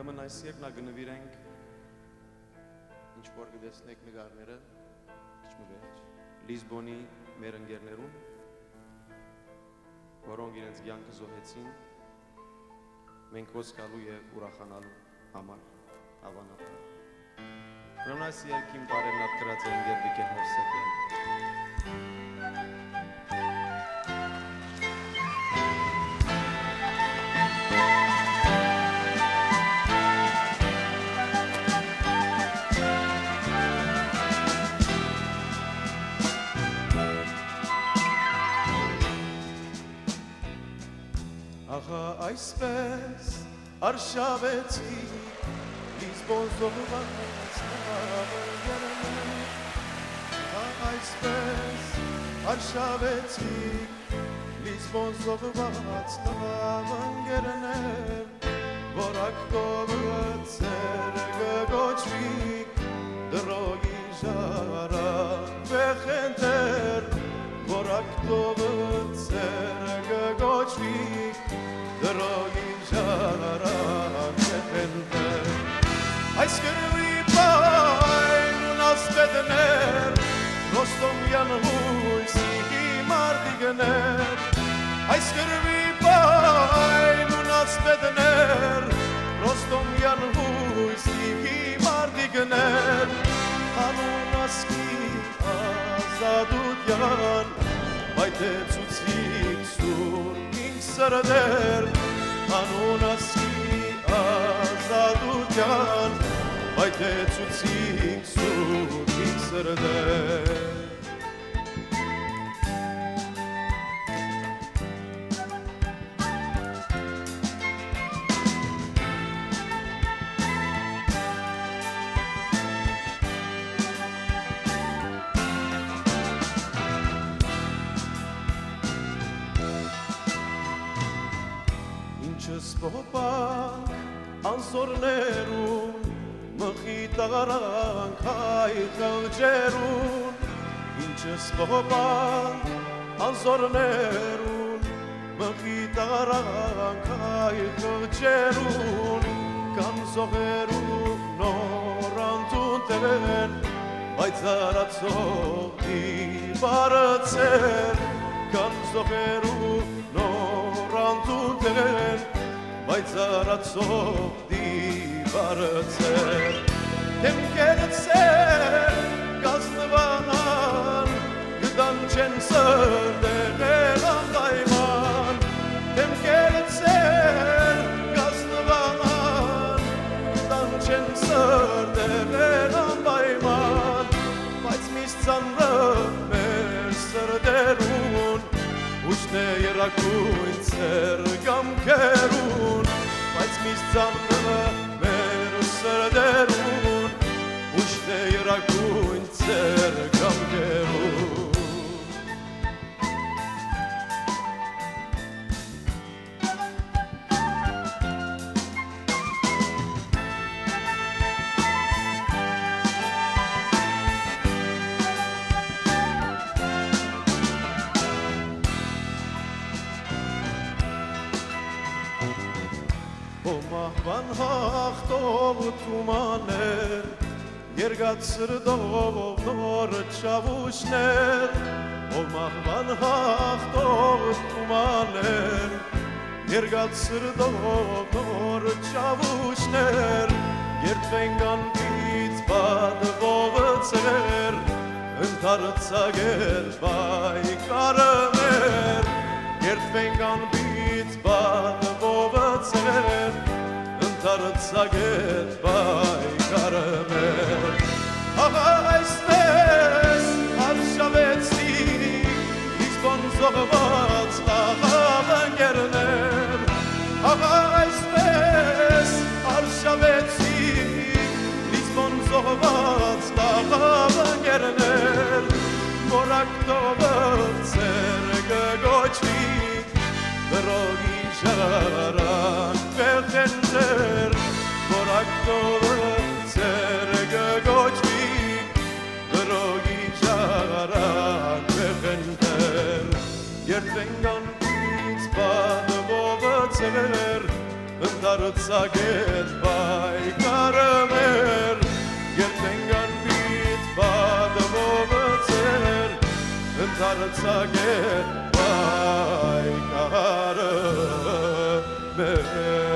Ուրեմն այս երկնագնվիրենք ինչ որ գտեսնեք նկարները չմվերջ Լիզբոնի մեր ընկերներուն որոնք իրենց կյանքը զոհեցին մենք ոնց գալու եւ ուրախանալու համար հավանաբար Ուրեմն այս երկին բարենալ գրած են երբիկե հովսեփեն Այսպես արշավեցի Լիզբոն զոհված նավը Այսպես արշավեցի Լիզբոն զոհված նավը ընկերներ Որ ակտովը ծեր գոչվի Դրոգի ժարան վեխենտեր Որ ակտովը ծեր գոչվի Դրոգի ժարան վեխենտեր Այս կրվի պայն ունաստետներ Ռոստոմյան հույսի մարդիգներ Այս կրվի պայն ունաստետներ Ռոստոմյան հույսի մարդիգներ Անուն ասկի ազատության Բայտեցուցիկ սուր ինք սրդեր Անուն ասկի ազատության Բայտեցուցիկ սուր ինք սրդեր Սպոպանք անսորներուն մխիտարանք հայ խղջերուն Ինչ սպոպանք անսորներուն մխիտարանք հայ խղջերուն Կամ զողերուն նոր անտունտեն Բայց արացող իբարացեր Կամ զողերուն նոր անտունտեն Բայց արացող դիվարացեր Թեմքերցեր կազմվանան Գդան չեն սրդեր անպայման Թեմքերցեր կազմվանան Գդան չեն սրդեր անպայման Բայց միս ծանրը մեր սրդերուն Ուշն է երակույն ծեր գամքերուն Բայց միս ծանրը մեր սրդերուն Ուշն է երակույն ծեր գամքերուն Մահվան հաղթով թումաներ Երգած սրդով նոր չավուշներ Ով մահվան հաղթով թումաներ Երգած սրդով նոր չավուշներ Երդվենք անպից բադվողը ծեր Ընդարցագեր բայկարը մեր Երդվենք անպից բադվողը ծեր Ընդարցագեր բայկարը մեր Աղա այսպես արշավեցի Լիզբոն զոհված լաղավ ընկերներ Աղա այսպես արշավեցի Լիզբոն զոհված լաղավ ընկերներ Որ ակտովը ծեր գոչվի Դրոգի ժարան վեխենտեր Որ ակտովը ծեր գոչվի Դրոգի ժարան վեխենտեր Երդվենք անպից բադվողը ծեր Ընդարցագետ Artsage, vai carame.